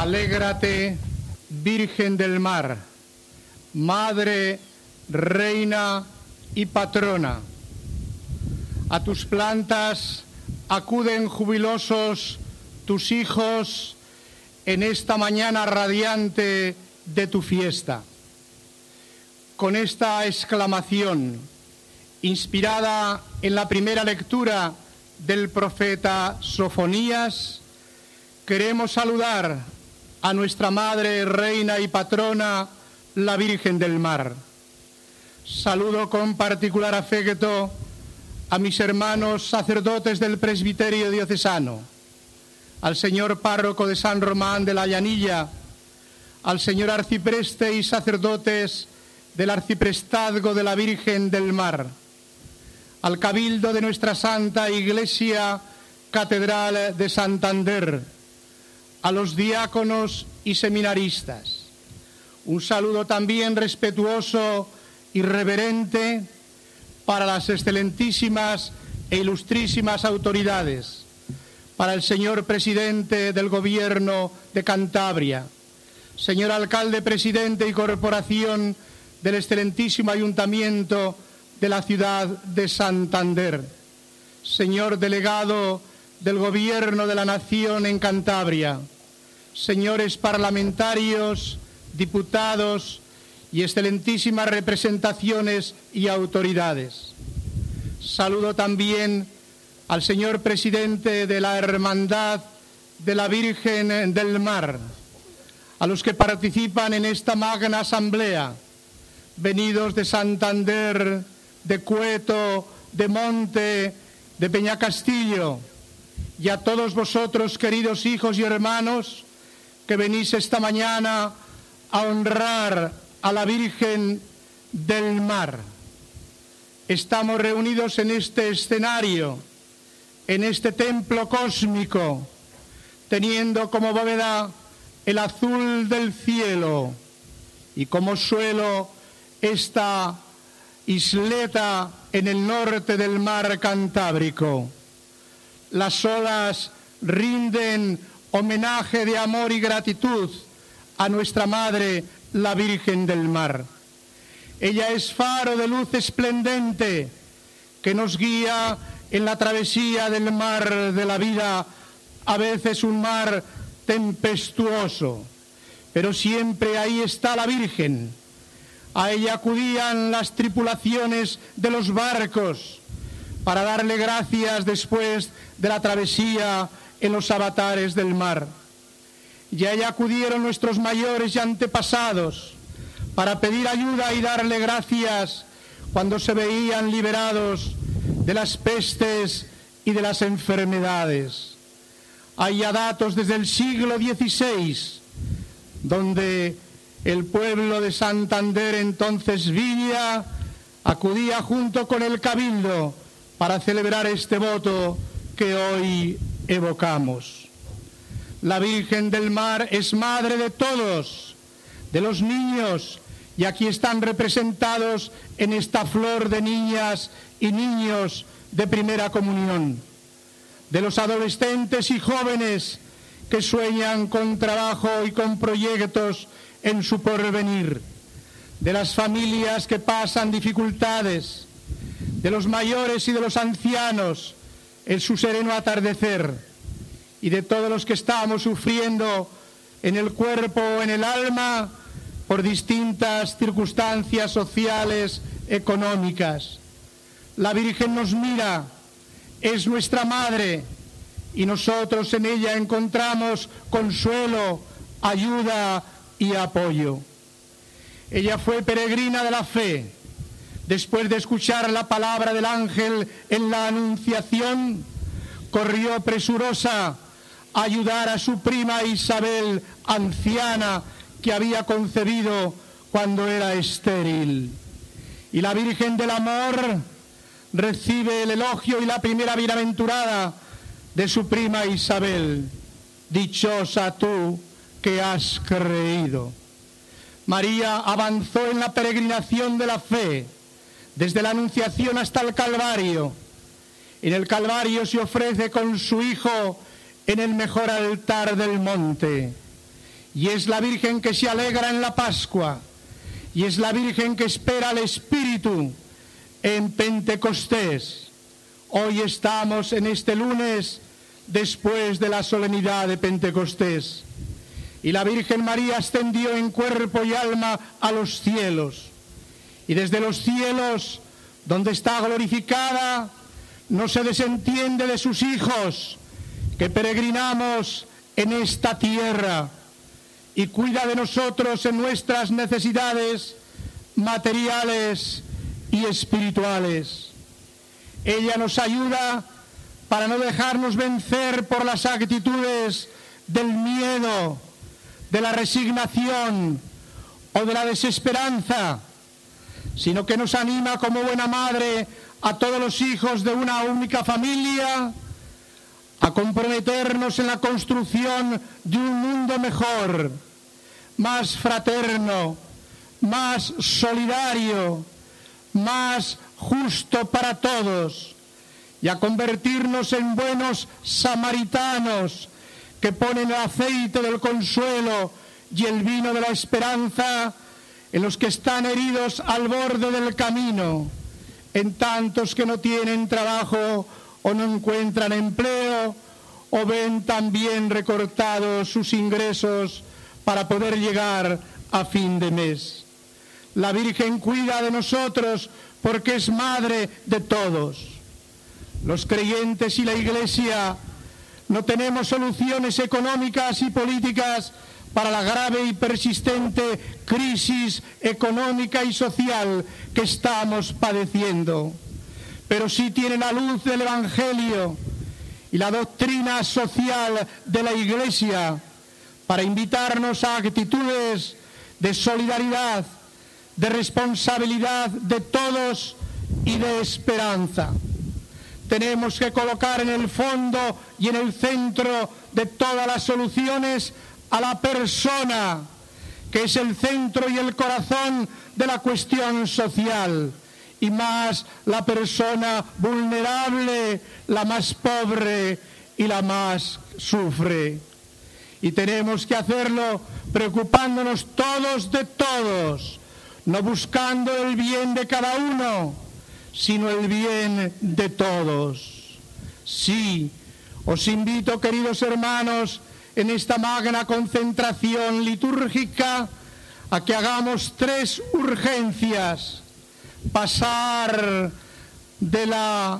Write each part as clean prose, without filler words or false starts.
Alégrate, Virgen del Mar, Madre, Reina y Patrona. A tus plantas acuden jubilosos tus hijos en esta mañana radiante de tu fiesta. Con esta exclamación, inspirada en la primera lectura del profeta Sofonías, queremos saludar a nuestra Madre, Reina y Patrona, la Virgen del Mar. Saludo con particular afecto a mis hermanos sacerdotes del presbiterio diocesano, al señor párroco de San Román de la Llanilla, al señor arcipreste y sacerdotes del arciprestazgo de la Virgen del Mar, al cabildo de nuestra Santa Iglesia Catedral de Santander, a los diáconos y seminaristas. Un saludo también respetuoso y reverente para las excelentísimas e ilustrísimas autoridades, para el señor presidente del Gobierno de Cantabria, señor alcalde presidente y corporación del excelentísimo Ayuntamiento de la ciudad de Santander, señor delegado del Gobierno de la Nación en Cantabria, señores parlamentarios, diputados y excelentísimas representaciones y autoridades. Saludo también al señor presidente de la Hermandad de la Virgen del Mar, a los que participan en esta magna asamblea, venidos de Santander, de Cueto, de Monte, de Peñacastillo, y a todos vosotros, queridos hijos y hermanos, que venís esta mañana a honrar a la Virgen del Mar. Estamos reunidos en este escenario, en este templo cósmico, teniendo como bóveda el azul del cielo y como suelo esta isleta en el norte del mar Cantábrico. Las olas rinden homenaje de amor y gratitud a nuestra Madre, la Virgen del Mar. Ella es faro de luz esplendente que nos guía en la travesía del mar de la vida, a veces un mar tempestuoso, pero siempre ahí está la Virgen. A ella acudían las tripulaciones de los barcos para darle gracias después de la travesía en los avatares del mar. Y a ella acudieron nuestros mayores y antepasados para pedir ayuda y darle gracias cuando se veían liberados de las pestes y de las enfermedades. Hay ya datos desde el siglo XVI, donde el pueblo de Santander, entonces Villa, acudía junto con el cabildo para celebrar este voto que hoy evocamos. La Virgen del Mar es madre de todos, de los niños, y aquí están representados en esta flor de niñas y niños de primera comunión, de los adolescentes y jóvenes que sueñan con trabajo y con proyectos en su porvenir, de las familias que pasan dificultades, de los mayores y de los ancianos en su sereno atardecer, y de todos los que estamos sufriendo en el cuerpo o en el alma por distintas circunstancias sociales, económicas. La Virgen nos mira, es nuestra madre, y nosotros en ella encontramos consuelo, ayuda y apoyo. Ella fue peregrina de la fe. Después de escuchar la palabra del ángel en la Anunciación, corrió presurosa a ayudar a su prima Isabel, anciana, que había concebido cuando era estéril. Y la Virgen del Amor recibe el elogio y la primera bienaventurada de su prima Isabel. Dichosa tú que has creído. María avanzó en la peregrinación de la fe, desde la Anunciación hasta el Calvario. En el Calvario se ofrece con su Hijo en el mejor altar del monte. y es la Virgen que se alegra en la Pascua, y es la Virgen que espera al Espíritu en Pentecostés. Hoy estamos en este lunes después de la solemnidad de Pentecostés, y la Virgen María ascendió en cuerpo y alma a los cielos, y desde los cielos, donde está glorificada, no se desentiende de sus hijos que peregrinamos en esta tierra, y cuida de nosotros en nuestras necesidades materiales y espirituales. Ella nos ayuda para no dejarnos vencer por las actitudes del miedo, de la resignación o de la desesperanza, sino que nos anima como buena madre a todos los hijos de una única familia a comprometernos en la construcción de un mundo mejor, más fraterno, más solidario, más justo para todos, y a convertirnos en buenos samaritanos que ponen el aceite del consuelo y el vino de la esperanza en los que están heridos al borde del camino, en tantos que no tienen trabajo o no encuentran empleo, o ven también recortados sus ingresos para poder llegar a fin de mes. La Virgen cuida de nosotros porque es madre de todos. Los creyentes y la Iglesia no tenemos soluciones económicas y políticas para la grave y persistente crisis económica y social que estamos padeciendo, pero sí tiene la luz del Evangelio y la doctrina social de la Iglesia para invitarnos a actitudes de solidaridad, de responsabilidad de todos y de esperanza. Tenemos que colocar en el fondo y en el centro de todas las soluciones a la persona, que es el centro y el corazón de la cuestión social, y más la persona vulnerable, la más pobre y la más sufre. Y tenemos que hacerlo preocupándonos todos de todos, no buscando el bien de cada uno, sino el bien de todos. Sí, os invito, queridos hermanos, en esta magna concentración litúrgica, a que hagamos 3 urgencias: pasar de la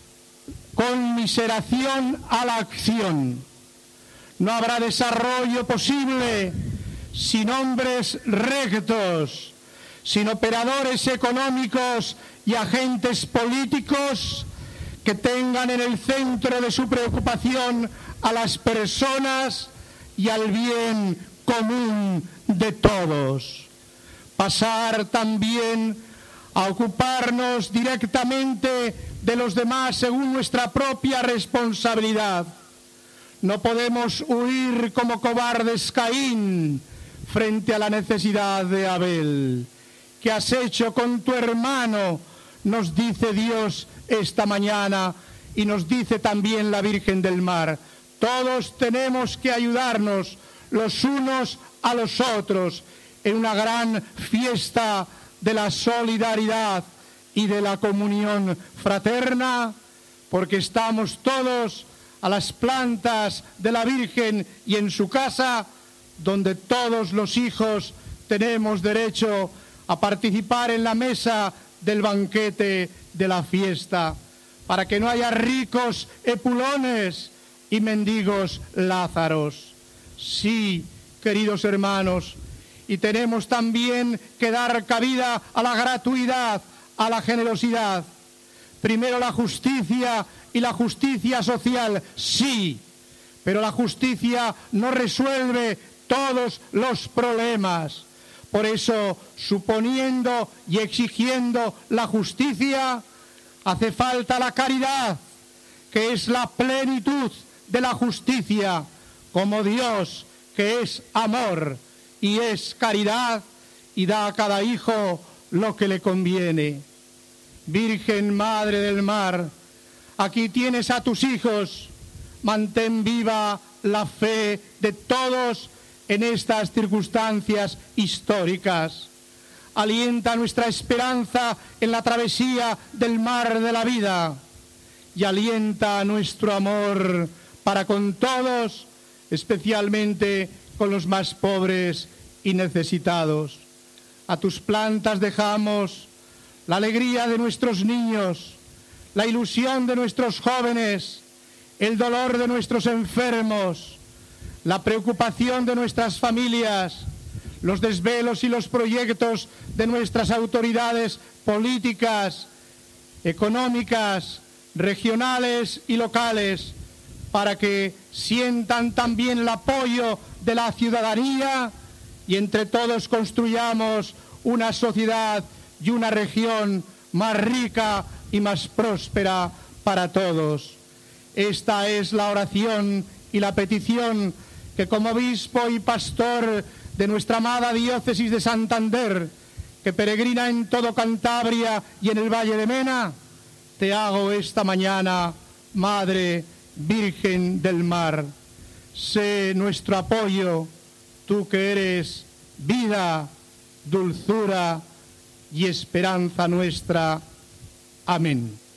conmiseración a la acción. No habrá desarrollo posible sin hombres rectos, sin operadores económicos y agentes políticos que tengan en el centro de su preocupación a las personas y al bien común de todos. Pasar también a ocuparnos directamente de los demás según nuestra propia responsabilidad. No podemos huir como cobardes Caín frente a la necesidad de Abel. ¿Qué has hecho con tu hermano?, nos dice Dios esta mañana, y nos dice también la Virgen del Mar. Todos tenemos que ayudarnos los unos a los otros en una gran fiesta de la solidaridad y de la comunión fraterna, porque estamos todos a las plantas de la Virgen y en su casa, donde todos los hijos tenemos derecho a participar en la mesa del banquete de la fiesta, para que no haya ricos epulones y mendigos lázaros. Sí, queridos hermanos, y tenemos también que dar cabida a la gratuidad, a la generosidad. Primero la justicia y la justicia social, sí, pero la justicia no resuelve todos los problemas. Por eso, suponiendo y exigiendo la justicia, hace falta la caridad, que es la plenitud de la justicia, como Dios, que es amor y es caridad, y da a cada hijo lo que le conviene. Virgen Madre del Mar, aquí tienes a tus hijos, mantén viva la fe de todos en estas circunstancias históricas. Alienta nuestra esperanza en la travesía del mar de la vida y alienta nuestro amor para con todos, especialmente con los más pobres y necesitados. A tus plantas dejamos la alegría de nuestros niños, la ilusión de nuestros jóvenes, el dolor de nuestros enfermos, la preocupación de nuestras familias, los desvelos y los proyectos de nuestras autoridades políticas, económicas, regionales y locales, para que sientan también el apoyo de la ciudadanía y entre todos construyamos una sociedad y una región más rica y más próspera para todos. Esta es la oración y la petición que como obispo y pastor de nuestra amada diócesis de Santander, que peregrina en todo Cantabria y en el Valle de Mena, te hago esta mañana, Madre Virgen del Mar. Sé nuestro apoyo, tú que eres vida, dulzura y esperanza nuestra. Amén.